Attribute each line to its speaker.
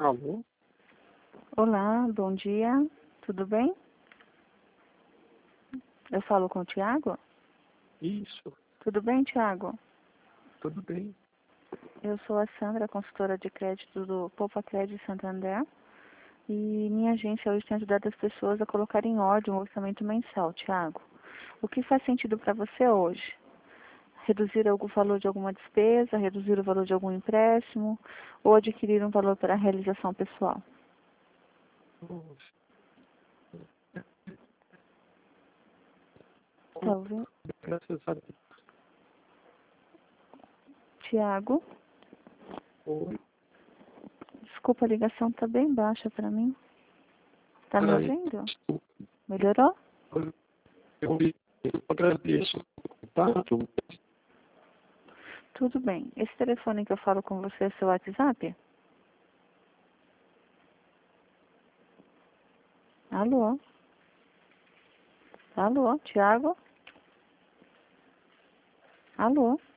Speaker 1: Alô?
Speaker 2: Olá, bom dia, tudo bem? Eu falo com o Tiago?
Speaker 1: Isso,
Speaker 2: Tudo bem, Tiago?
Speaker 1: tudo bem.
Speaker 2: Eu sou a Sandra, consultora de crédito do Poupa Crédito Santander. E minha agência hoje tem ajudado as pessoas a colocar em ordem um orçamento mensal, Tiago. O que faz sentido para você hoje? Reduzir o valor de alguma despesa, reduzir o valor de algum empréstimo ou adquirir um valor para a realização pessoal?
Speaker 1: Nossa,
Speaker 2: Tá ouvindo?
Speaker 1: graças a Deus.
Speaker 2: Tiago,
Speaker 1: Oi.
Speaker 2: desculpa, a ligação está bem baixa para mim. Tá me
Speaker 1: Ai,
Speaker 2: ouvindo?
Speaker 1: desculpa,
Speaker 2: Melhorou?
Speaker 1: eu agradeço o contato.
Speaker 2: Tudo bem. Esse telefone que eu falo com você é seu WhatsApp? Alô? Alô, Tiago? Alô?